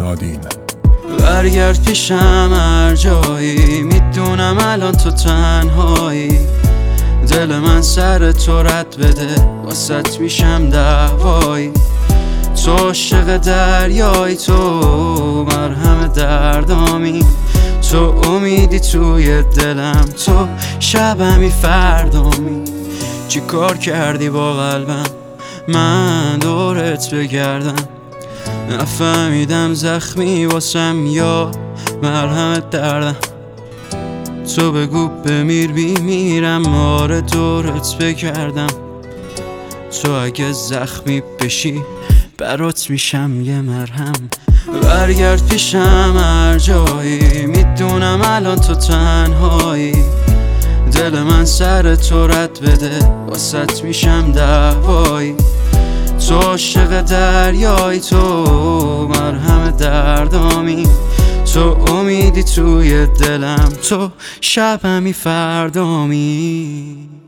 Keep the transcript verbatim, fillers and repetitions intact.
نادین. برگرد پیشم هر جایی، میدونم الان تو تنهایی. دل من سر تو رد بده، واسط میشم دعوایی. تو عاشق دریای، تو مرهم دردامی. تو امیدی توی دلم، تو شبمی فردامی. چی کار کردی با قلبم من دورت بگردم؟ نفهمیدم زخمی واسم یا مرهم دردم. تو بگو بمیر بیمیرم، آره دورت بگردم. تو اگه زخمی بشی برات میشم یه مرهم. برگرد پیشم هر جایی، میدونم الان تو تنهایی. دل من سر تو رد بده، واسط میشم دعوایی. تو عاشق دریای، تو مرهم دردامی. تو امیدی توی دلم، تو شبمی فردامی.